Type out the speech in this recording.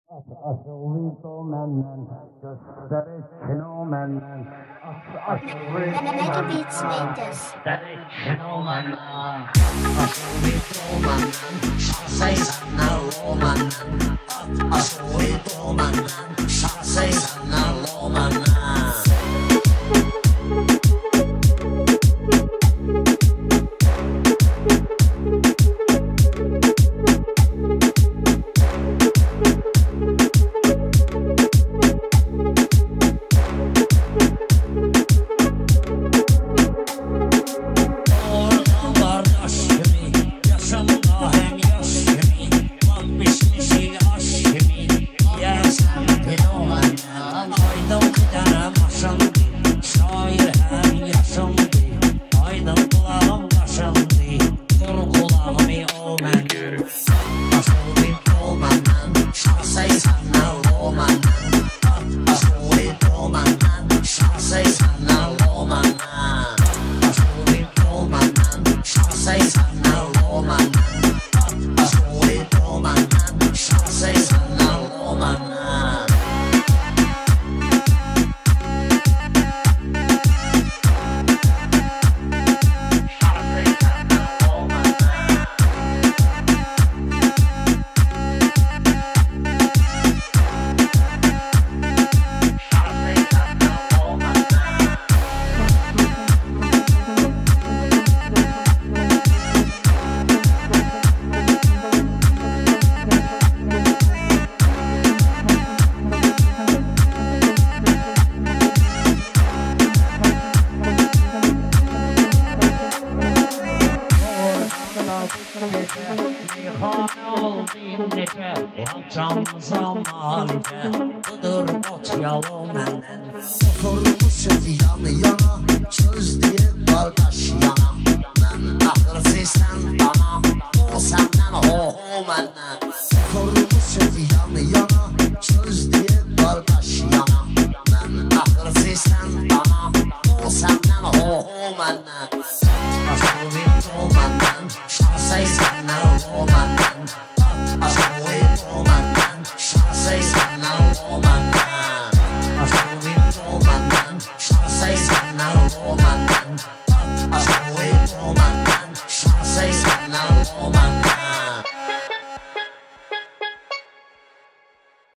Asılıydı menden, gösterişin o menden. Mega Beats made this. Gösterişin o menden. Asılıydı o menden, şahseysenler o menden. Asılıydı o menden, şahseysenler o menden. Akşam zamanıca budur ot yalı menden. Oturmuşuz yana yana, söz diye kardeş yana. Ben akılsız sen bana, o senden o benden. Oturmuşuz yana yana, söz diye kardeş yana. Ben akılsız sen bana, o senden o benden. Asıl bir